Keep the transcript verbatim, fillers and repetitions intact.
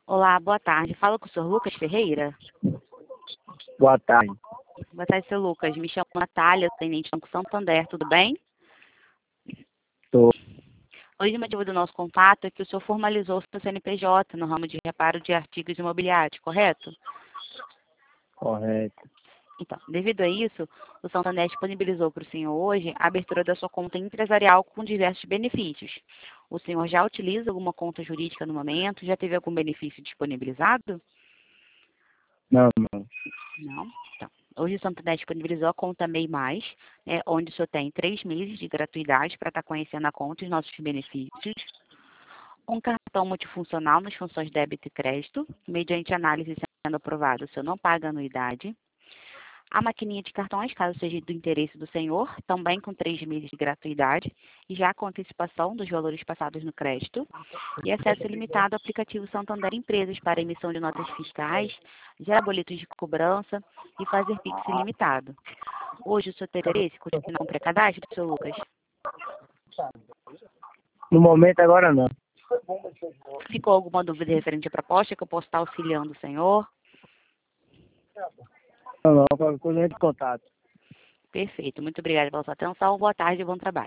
Olá, boa tarde. Fala com o senhor Lucas Ferreira? Boa tarde. Boa tarde, seu Lucas. Me chamo Natália, tenente Banco Santander, tudo bem? Tô. Hoje, o motivo do nosso contato é que o senhor formalizou seu C N P J no ramo de reparo de artigos imobiliários, correto? Correto. Então, devido a isso, o Santander disponibilizou para o senhor hoje a abertura da sua conta empresarial com diversos benefícios. O senhor já utiliza alguma conta jurídica no momento? Já teve algum benefício disponibilizado? Não, não. Não? Então, hoje o Santander disponibilizou a conta MEI Mais, né, onde o senhor tem três meses de gratuidade para estar conhecendo a conta e os nossos benefícios. Um cartão multifuncional nas funções débito e crédito, mediante análise sendo aprovado, o senhor não paga anuidade. A maquininha de cartões, caso seja do interesse do senhor, também com três meses de gratuidade, e já com antecipação dos valores passados no crédito. E acesso ilimitado ao aplicativo Santander Empresas para emissão de notas fiscais, gerar boletos de cobrança e fazer Pix ilimitado. Hoje o senhor tem interesse em continuar com pré-cadastro, seu Lucas? No momento agora não. Ficou alguma dúvida referente à proposta que eu posso estar auxiliando o senhor? Não, não. Qualquer coisa entra em contato. Perfeito. Muito obrigada pela sua atenção. Boa tarde e bom trabalho.